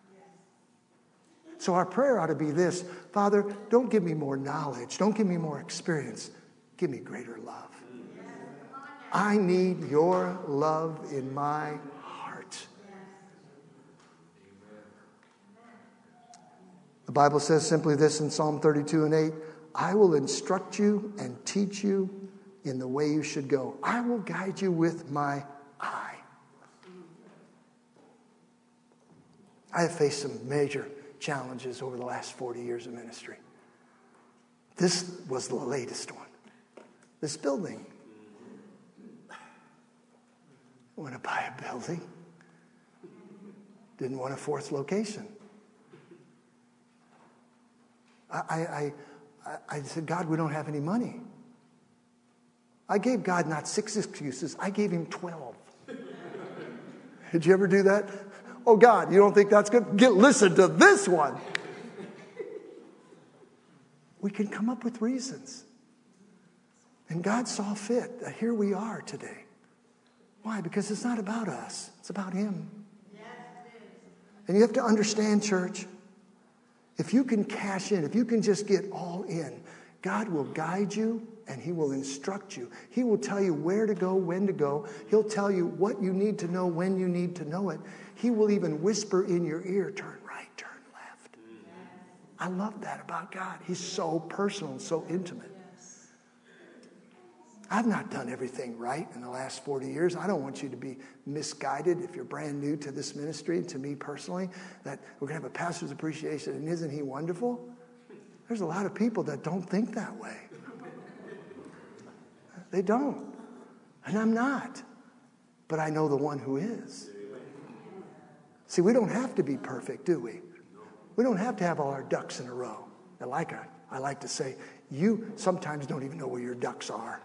So our prayer ought to be this: Father, don't give me more knowledge. Don't give me more experience. Give me greater love. I need your love in my heart. The Bible says simply this in Psalm thirty-two and eight: I will instruct you and teach you in the way you should go. I will guide you with my eye. I have faced some major challenges over the last forty years of ministry. This was the latest one. This building. I want to buy a building. Didn't want a fourth location. I, I, I, I said, God, we don't have any money. I gave God not six excuses. I gave him twelve. Did you ever do that? Oh, God, you don't think that's good? Get, listen to this one. We can come up with reasons. And God saw fit that here we are today. Why? Because it's not about us. It's about him. Yes, it is. And you have to understand, church, if you can cash in, if you can just get all in, God will guide you and he will instruct you. He will tell you where to go, when to go. He'll tell you what you need to know, when you need to know it. He will even whisper in your ear, turn right, turn left. I love that about God. He's so personal and so intimate. I've not done everything right in the last forty years. I don't want you to be misguided if you're brand new to this ministry, to me personally, that we're going to have a pastor's appreciation, and isn't he wonderful? There's a lot of people that don't think that way. They don't. And I'm not. But I know the one who is. See, we don't have to be perfect, do we? We don't have to have all our ducks in a row. I like, I, I like to say, you sometimes don't even know where your ducks are.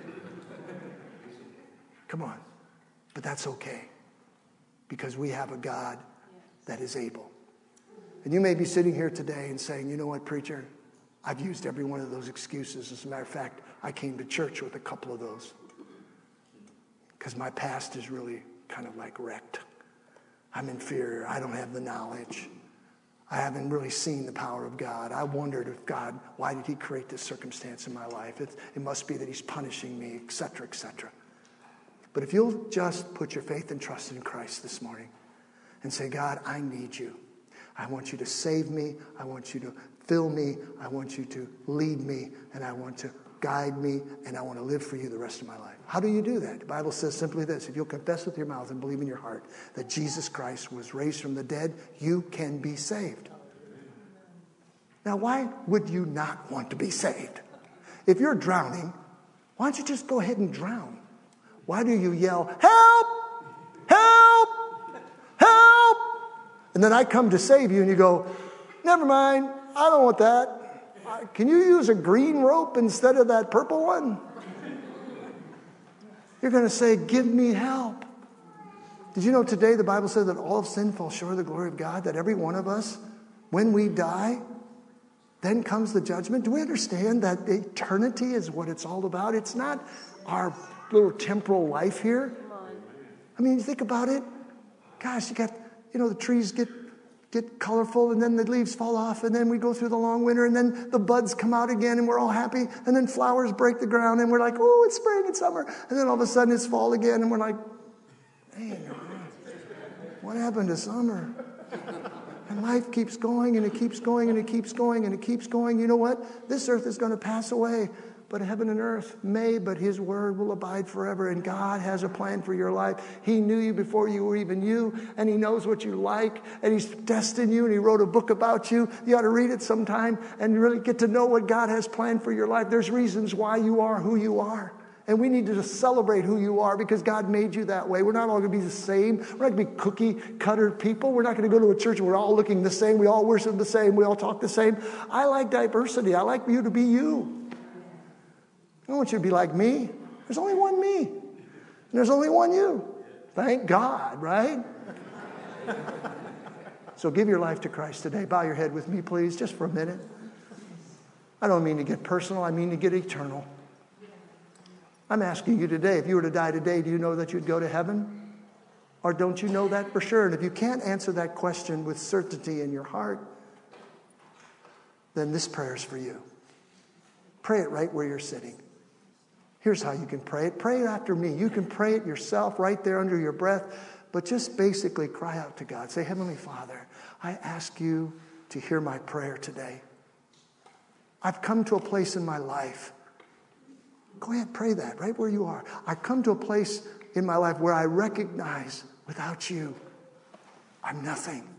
Come on. But that's okay. Because we have a God that is able. And you may be sitting here today and saying, you know what, preacher? I've used every one of those excuses. As a matter of fact, I came to church with a couple of those. Because my past is really kind of like wrecked. I'm inferior. I don't have the knowledge. I haven't really seen the power of God. I wondered if God, why did he create this circumstance in my life? It, it must be that he's punishing me, et cetera, et cetera. But if you'll just put your faith and trust in Christ this morning and say, God, I need you. I want you to save me. I want you to fill me. I want you to lead me. And I want to guide me. And I want to live for you the rest of my life. How do you do that? The Bible says simply this: if you'll confess with your mouth and believe in your heart that Jesus Christ was raised from the dead, you can be saved. Now, why would you not want to be saved? If you're drowning, why don't you just go ahead and drown? Why do you yell, help, help, help? And then I come to save you and you go, never mind, I don't want that. Can you use a green rope instead of that purple one? You're going to say, give me help. Did you know today the Bible says that all of sin falls short of the glory of God? That every one of us, when we die, then comes the judgment. Do we understand that eternity is what it's all about? It's not our little temporal life here. I mean, you think about it. Gosh, you got, you know, the trees get get colorful, and then the leaves fall off, and then we go through the long winter, and then the buds come out again, and we're all happy, and then flowers break the ground, and we're like, oh, it's spring and summer, and then all of a sudden it's fall again, and we're like, hey, what happened to summer? And life keeps going, and it keeps going, and it keeps going, and it keeps going. You know what? This earth is going to pass away. But heaven and earth may, but his word will abide forever. And God has a plan for your life. He knew you before you were even you. And he knows what you like. And he's destined you. And he wrote a book about you. You ought to read it sometime and really get to know what God has planned for your life. There's reasons why you are who you are. And we need to just celebrate who you are because God made you that way. We're not all going to be the same. We're not going to be cookie cutter people. We're not going to go to a church where we're all looking the same. We all worship the same. We all talk the same. I like diversity. I like you to be you. I don't want you to be like me. There's only one me. And there's only one you. Thank God, right? So give your life to Christ today. Bow your head with me, please, just for a minute. I don't mean to get personal. I mean to get eternal. I'm asking you today, if you were to die today, do you know that you'd go to heaven? Or don't you know that for sure? And if you can't answer that question with certainty in your heart, then this prayer is for you. Pray it right where you're sitting. Here's how you can pray it. Pray it after me. You can pray it yourself right there under your breath, but just basically cry out to God. Say, Heavenly Father, I ask you to hear my prayer today. I've come to a place in my life. Go ahead, pray that right where you are. I've come to a place in my life where I recognize without you, I'm nothing.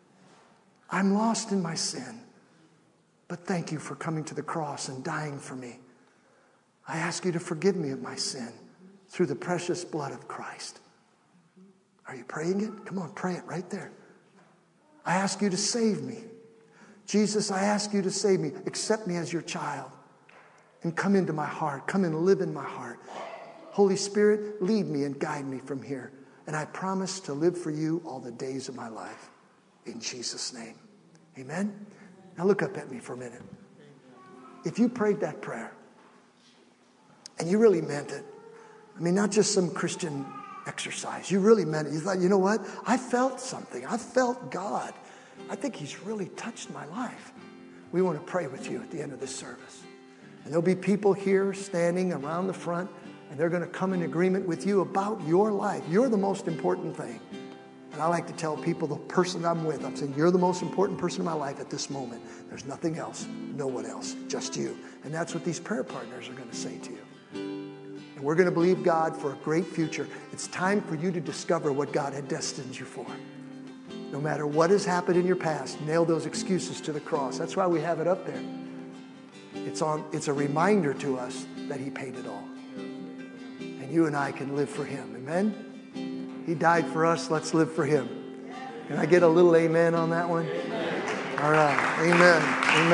I'm lost in my sin. But thank you for coming to the cross and dying for me. I ask you to forgive me of my sin through the precious blood of Christ. Are you praying it? Come on, pray it right there. I ask you to save me. Jesus, I ask you to save me. Accept me as your child and come into my heart. Come and live in my heart. Holy Spirit, lead me and guide me from here. And I promise to live for you all the days of my life. In Jesus' name. Amen? Now look up at me for a minute. If you prayed that prayer and you really meant it, I mean, not just some Christian exercise. You really meant it. You thought, you know what? I felt something. I felt God. I think he's really touched my life. We want to pray with you at the end of this service. And there'll be people here standing around the front, and they're going to come in agreement with you about your life. You're the most important thing. And I like to tell people, the person I'm with, I'm saying, you're the most important person in my life at this moment. There's nothing else, no one else, just you. And that's what these prayer partners are going to say to you. And we're going to believe God for a great future. It's time for you to discover what God had destined you for. No matter what has happened in your past, nail those excuses to the cross. That's why we have it up there. It's on. It's a reminder to us that he paid it all. And you and I can live for him. Amen? He died for us. Let's live for him. Can I get a little amen on that one? Amen. All right. Amen.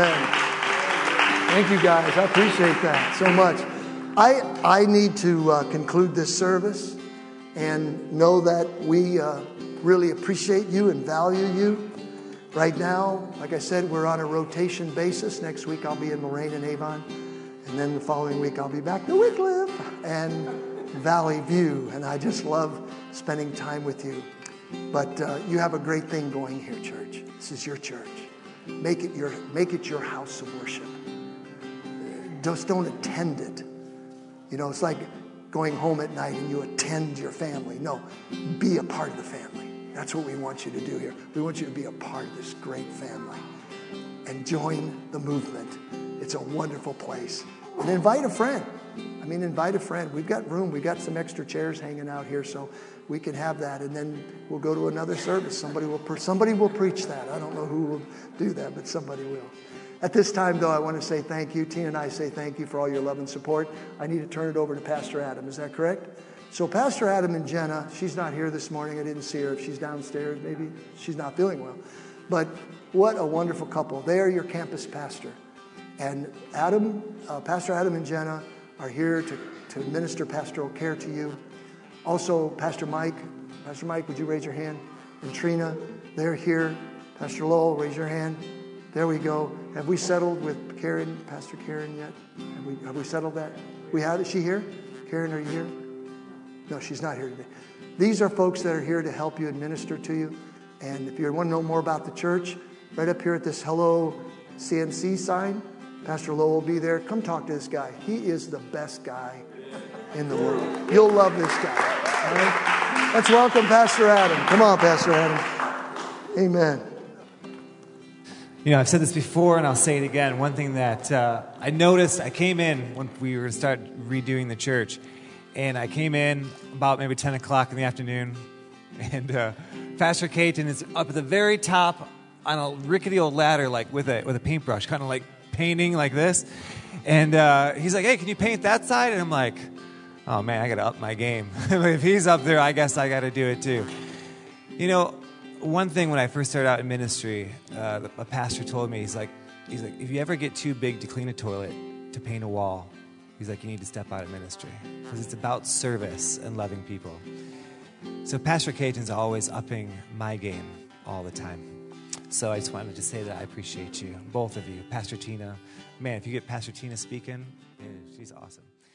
Amen. Thank you, guys. I appreciate that so much. I, I need to uh, conclude this service and know that we uh, really appreciate you and value you. Right now, like I said, we're on a rotation basis. Next week, I'll be in Lorain and Avon. And then the following week, I'll be back to Wycliffe and Valley View. And I just love spending time with you. But uh, you have a great thing going here, church. This is your church. Make it your, make it your house of worship. Just don't attend it. You know, it's like going home at night and you attend your family. No, be a part of the family. That's what we want you to do here. We want you to be a part of this great family and join the movement. It's a wonderful place. And invite a friend. I mean, invite a friend. We've got room. We've got some extra chairs hanging out here, so we can have that. And then we'll go to another service. Somebody will, pre- somebody will preach that. I don't know who will do that, but somebody will. At this time, though, I want to say thank you. Tina and I say thank you for all your love and support. I need to turn it over to Pastor Adam. Is that correct? So Pastor Adam and Jenna, she's not here this morning. I didn't see her. If she's downstairs, maybe she's not feeling well. But what a wonderful couple. They are your campus pastor. And Adam, uh, Pastor Adam and Jenna are here to, to minister pastoral care to you. Also, Pastor Mike. Pastor Mike, would you raise your hand? And Trina, they're here. Pastor Lowell, raise your hand. There we go. Have we settled with Karen, Pastor Karen yet? Have we, have we settled that? We have. Is she here? Karen, are you here? No, she's not here today. These are folks that are here to help you and minister to you. And if you want to know more about the church, right up here at this Hello C N C sign, Pastor Lowell will be there. Come talk to this guy. He is the best guy in the world. You'll love this guy. All right? Let's welcome Pastor Adam. Come on, Pastor Adam. Amen. You know, I've said this before, and I'll say it again. One thing that uh, I noticed, I came in when we were going to start redoing the church, and I came in about maybe ten o'clock in the afternoon, and uh, Pastor Caton is up at the very top on a rickety old ladder, like with a with a paintbrush, kind of like painting like this. And uh, he's like, "Hey, can you paint that side?" And I'm like, "Oh man, I got to up my game. If he's up there, I guess I got to do it too." You know, one thing when I first started out in ministry, uh, a pastor told me, he's like, he's like, if you ever get too big to clean a toilet, to paint a wall, he's like, you need to step out of ministry because it's about service and loving people. So Pastor Caton's always upping my game all the time. So I just wanted to say that I appreciate you, both of you. Pastor Tina, man, if you get Pastor Tina speaking, eh, she's awesome.